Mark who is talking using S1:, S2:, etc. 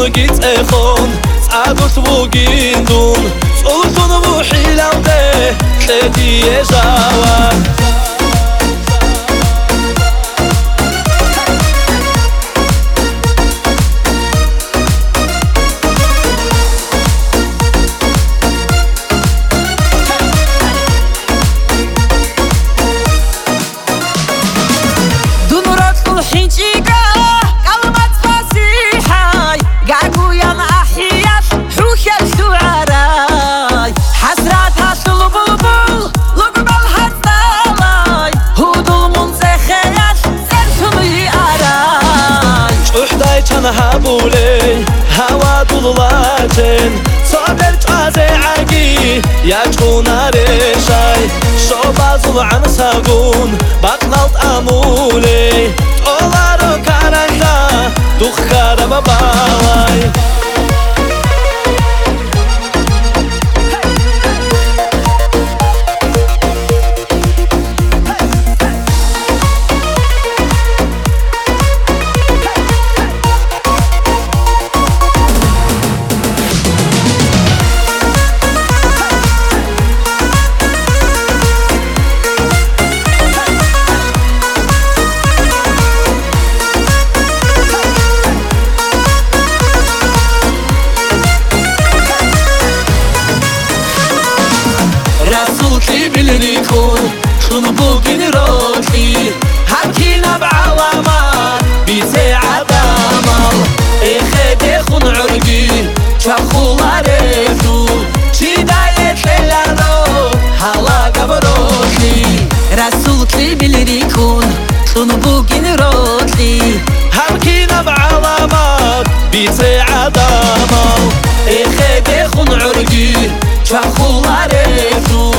S1: Sultunu git ekhon Agot vugindun Sultunu vuhilaude Tledi ejawan هابولي هوا دولاتن صابر تعزي عاقي يجونا ريشاي شوبازو عن ساقون بطلت أمولي تولارو كارنجا دخار بباواي Bilirikun şunu bugün roki Hamkina بعوامات بيتي عدامل اخدي خون عرقي شخولا ريزو شدايت ليلانو هلا قبروكي رسولكي bilirikun şunu bugün roki Hamkina بعوامات بيتي عدامل اخدي خون عرقي شخولا ريزو